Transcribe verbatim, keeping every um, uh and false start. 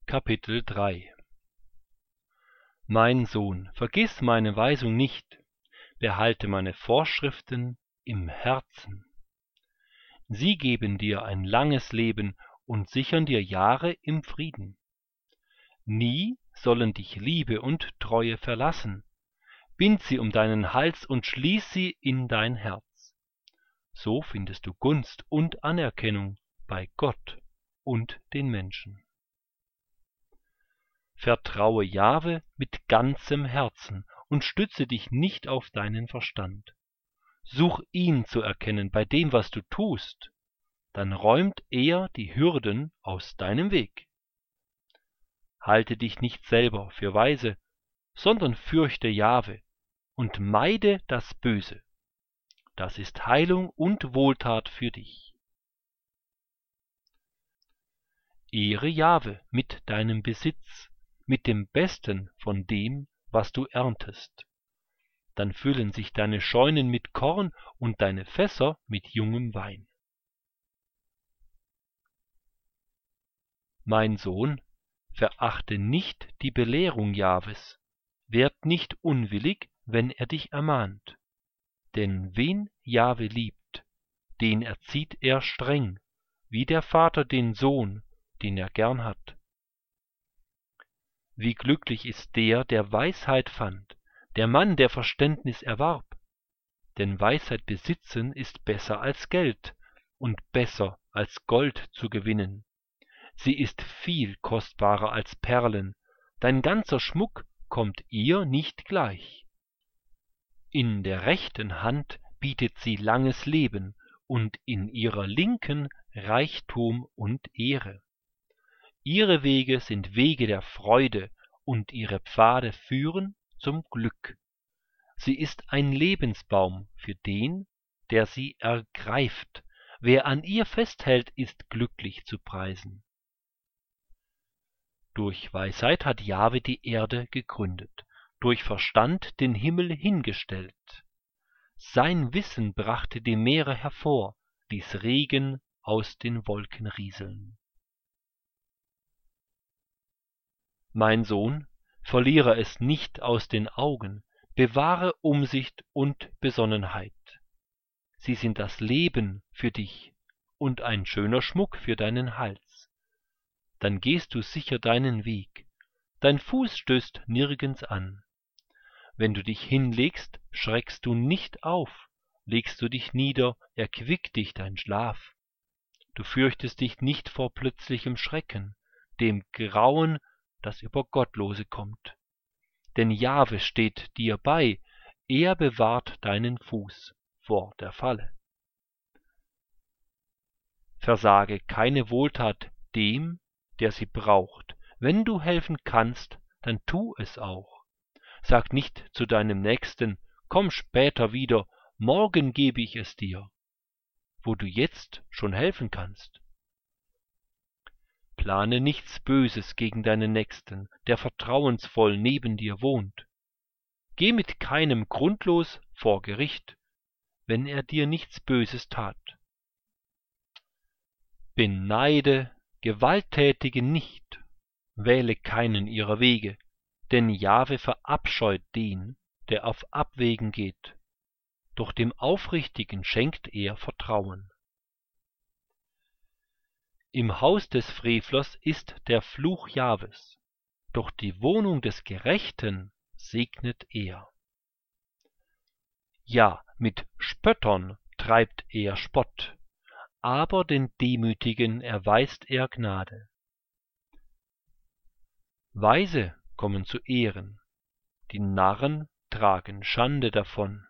Kapitel drei. Mein Sohn, vergiss meine Weisung nicht, behalte meine Vorschriften im Herzen. Sie geben dir ein langes Leben und sichern dir Jahre im Frieden. Nie sollen dich Liebe und Treue verlassen. Bind sie um deinen Hals und schließ sie in dein Herz. So findest du Gunst und Anerkennung bei Gott und den Menschen. Vertraue Jahwe mit ganzem Herzen und stütze dich nicht auf deinen Verstand. Such ihn zu erkennen bei dem, was du tust, dann räumt er die Hürden aus deinem Weg. Halte dich nicht selber für weise, sondern fürchte Jahwe und meide das Böse. Das ist Heilung und Wohltat für dich. Ehre Jahwe mit deinem Besitz, mit dem Besten von dem, was du erntest. Dann füllen sich deine Scheunen mit Korn und deine Fässer mit jungem Wein. Mein Sohn, verachte nicht die Belehrung Jahwes, werd nicht unwillig, wenn er dich ermahnt. Denn wen Jahwe liebt, den erzieht er streng, wie der Vater den Sohn, den er gern hat. Wie glücklich ist der, der Weisheit fand, der Mann, der Verständnis erwarb. Denn Weisheit besitzen ist besser als Geld und besser als Gold zu gewinnen. Sie ist viel kostbarer als Perlen, dein ganzer Schmuck kommt ihr nicht gleich. In der rechten Hand bietet sie langes Leben und in ihrer linken Reichtum und Ehre. Ihre Wege sind Wege der Freude und ihre Pfade führen zum Glück. Sie ist ein Lebensbaum für den, der sie ergreift. Wer an ihr festhält, ist glücklich zu preisen. Durch Weisheit hat Jahwe die Erde gegründet, durch Verstand den Himmel hingestellt. Sein Wissen brachte die Meere hervor, ließ Regen aus den Wolken rieseln. Mein Sohn, verliere es nicht aus den Augen, bewahre Umsicht und Besonnenheit. Sie sind das Leben für dich und ein schöner Schmuck für deinen Hals. Dann gehst du sicher deinen Weg, dein Fuß stößt nirgends an. Wenn du dich hinlegst, schreckst du nicht auf, legst du dich nieder, erquickt dich dein Schlaf. Du fürchtest dich nicht vor plötzlichem Schrecken, dem Grauen, das über Gottlose kommt. Denn Jahwe steht dir bei, er bewahrt deinen Fuß vor der Falle. Versage keine Wohltat dem, der sie braucht. Wenn du helfen kannst, dann tu es auch. Sag nicht zu deinem Nächsten, komm später wieder, morgen gebe ich es dir, wo du jetzt schon helfen kannst. Plane nichts Böses gegen deinen Nächsten, der vertrauensvoll neben dir wohnt. Geh mit keinem grundlos vor Gericht, wenn er dir nichts Böses tat. Beneide Gewalttätige nicht, wähle keinen ihrer Wege, denn Jahwe verabscheut den, der auf Abwegen geht, doch dem Aufrichtigen schenkt er Vertrauen. Im Haus des Frevlers ist der Fluch Jahwes, doch die Wohnung des Gerechten segnet er. Ja, mit Spöttern treibt er Spott, aber den Demütigen erweist er Gnade. Weise kommen zu Ehren, die Narren tragen Schande davon.